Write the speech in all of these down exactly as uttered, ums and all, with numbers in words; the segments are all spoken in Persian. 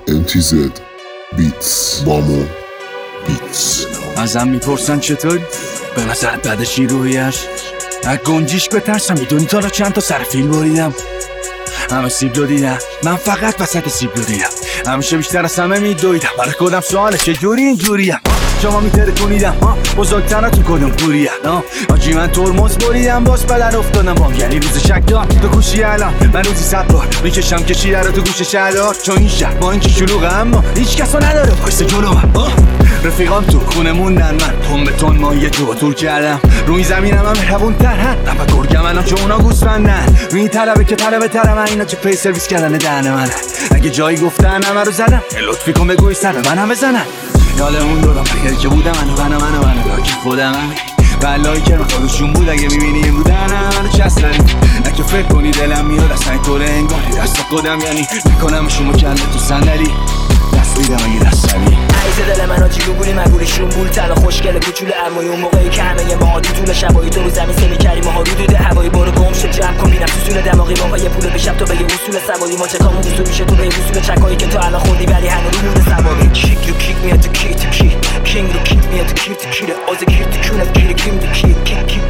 ام تی زد بیتس مامو بیتس. ازم میپرسن چطوری؟ به نظرت بعدشی رویش؟ از گنجیش بترسم. میدونی تا را چند تا سر فیل بریدم، همه سیبلو دیدم، من فقط وسط سیبلو دیدم. همیشه بیشتر از همه میدویدم، برای خودم سواله چجوری اینجوریم. شما میترکونیدم بزرگتراتون کدوم پوریم. آجی من ترمز بریدم باز بدن افتادم بام، یعنی روز شک دار تو گوشی الان من روزی صد بار میکشم کشیده رو تو گوش شهردار. چون این شهر با اینکه شلوغه اما هیچ کسا نداره وایس جلو من. رفیقام تو خونه موندن، من تون به تون مایه جو تور کردم. روی زمینم هم مهربون تر هم رفت گرگم الان چون اونا گوسفندن. روی این طلبه که طلبه ترم اینا چه پی سرویس کردن دهن منه. اگه جایی گفتن همه رو زدم لطفی کن بگوی سر منم بزنن. یاله اون دورم بگری که بودم منو منو منو منو که خودم هم بلایی که من خودشون بود. اگه میبینی این بودن منو چست داریم نکه فکر کنی دلم میاد اصلا این طوره انگاری دست خودم، یعنی میکنم شما کله تو صندلی دست میدم اگه دست سری عیز دل من آجی گوگولی مگولی شرومبول تل خوشگل کوچول اموی اون موقعی که همه یه ماها تو طول شبایی تو رو زمین سمی کردی ماها رو دوده هوایی برو گم شد جمع کن بینم تو سول دماغی با یه پول بشم تو به یه اصول سواری ما چکامون اصول میشه تو به یه اصول چکایی که تو الان خوردی ولی هنو رو مونده سواری. کیک رو کیک میاد تو کی تو کی کینگ رو کیک میاد تو کی تو کی آز کی تو کونه کی کیم تو کی کیک کیک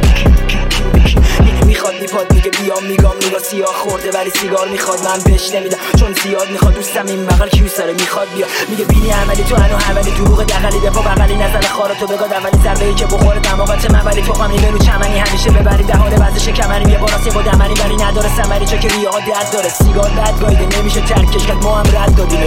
میخواد میپاد میگه بیام میگم نگاه سیاه خورده ولی سیگار میخواد من بهش نمیدم چون زیاد میخواد دوستم این بغل کیو سره میخواد بیا میگه بینی عملی تو هنو اولی دروغ دقلی دفا بغلی نزل خارتو بگاد اولی ضربه‌ای که بخوره دماغت من ولی تو قمنی برو چمنی همیشه ببری دهان وزش کمری یه باراسی با دمنی ولی نداره ثمری چون که ریاها درد داره سیگار بد گایده نمیشه ترکش کرد ما هم رد دادیم.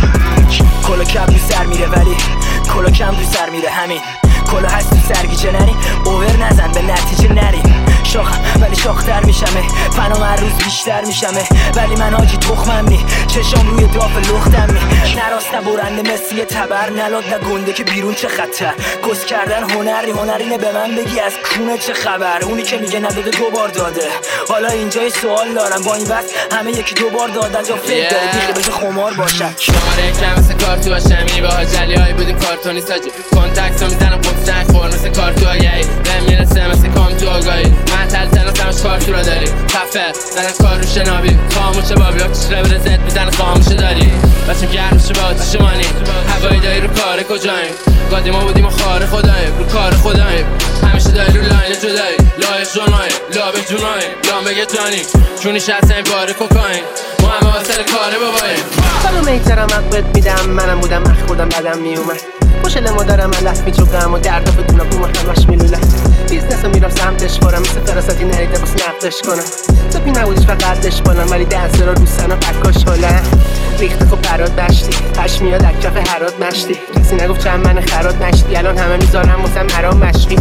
کلا کم تو سر میره ولی کلا کم تو سر میره همین کلا هست تو سرگیچه نری اوور نزن به نتیجه نری شاخم ولی شاختر میشمه فنام هر روز بیشتر میشمه ولی من آجی تخمم نی چشام روی داف لختم می نراست نبرنده مسی تبر نلاد نه گنده که بیرون چه خطر کس کردن هنری هنرینه به من بگی از کونه چه خبر اونی که میگه نداده دو بار داده. حالا اینجا یه سوال دارم با این بس همه یکی دو بار دادن جا فکر داره دیگه بشه خمار باشن شماره کم مثل کارتو باشه می باها جلی هایی بودیم کارتونی ساجی کنتکت رو میزنم پفتن خور مثل کارتو آگهی بهم میرسه مثل کام تو آگاهی من تل تل سمش کارتو را داری خفه زنم کار رو شنابی خاموشه بابی ها کش ربه زد میزنه خاموشه داری بچیم گرم میشه با آتیش مانی هوایی دایی رو کار کجاییم گادی ما بودیم و خار خداییم رو کار خداییم همیشه دایی رو لاین جدایی لایق جوناییم لابه جوناییم لام بگه جانی چونیش هست این باره کوکاین ما همه واسه کاره باباییم خانم احترامت بهت میدم منم بودم من خودم بدم میومد خوشل مادرم من لست میچوکم و دردا بدونم بوم همش میلوله بیزنس رو میرم سمتش فارم مثل فراستی نهیده باس نقدش کنم سپی نبودش فقطش بانم ولی دنسر رو دوستن و پکاش حالم ریخته خب پراد دشتی پش میاد اکف حراد مشتی کسی نگفت چند من خراد نشتی الان همه میذارم واسم حرام مشقی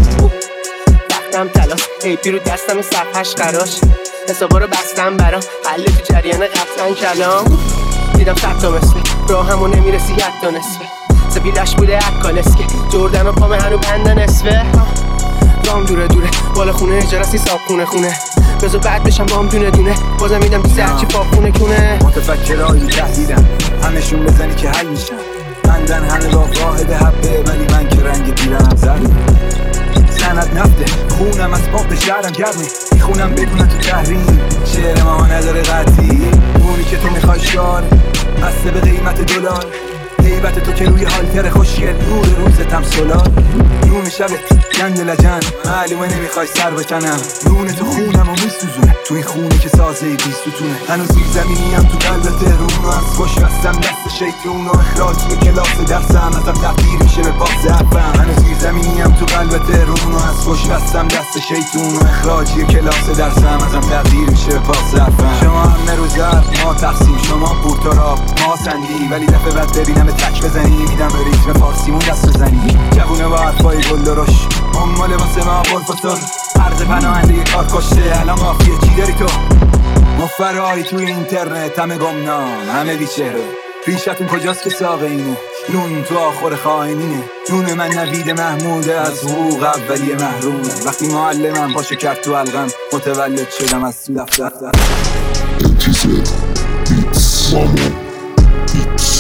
وقتم تلاش ایپی رو دستم صفحش قراش حسابا رو بستم برام حل تو جریان قطعا کلام دیدم صد تا مثل راه همو نمیرسی حتی نصفه سپیدش بوده اکالسکه جردن و پامه هنو بنده نصفه دام دوره دوره بالا خونه اجارستی ساب خونه خونه بزو بعد بشم بام دونه دونه بازم میدم بیسه هرچی پاپ خونه کنه متفکرهایی تهدیدن همشون بزنی که حل میشن بندن همه راه واحد حبه ولی من که رنگ دیرم زرده سند نفته خونم از پاپ شهرم گرمه میخونم بدونم تو تحریم شعر ما نداره قطعی اونی که تو میخوای شار بسته به قیمت دلار حیبت تو که روی حالتر خوشگل نور روزتم سولار نون شبت گند لجن معلومه نمیخوای سر بکنم نون تو خونم و میسوزونه تو این خونه که سازه بیستونه هنوز زیر زمینی هم تو قلبت رومو از خوش بستم دست شیطون و اخراجی کلاس درسم ازم تبدیل میشه به باز افم هنوز زیر زمینی هم تو قلبت رومو از خوش بستم دست شیطون و اخراجی کلاس درسم ازم تبدیل میشه به باز افم شما همه روزت ما تقسیم شما پورتوراب ما سندی ولی دفعه بعد ببینم تک بزنی میدم به ریتم فارسیمون دست بزنی جوونه با حرفای گل درش امال واسه ما بلفتون عرض پناهنده یه کار کشته الان مافیه چی داری تو مفرهایی توی اینترنت همه گمنام همه بیچهره ریشتون کجاست که ساقه اینه نون تو آخور خائنینه نون من نوید محموده از حقوق اولیه محرومه وقتی معلمم پاشو کرد تو حلقم متولد شدم از تو دفتر ام تی زد بیتس مامو بیتس.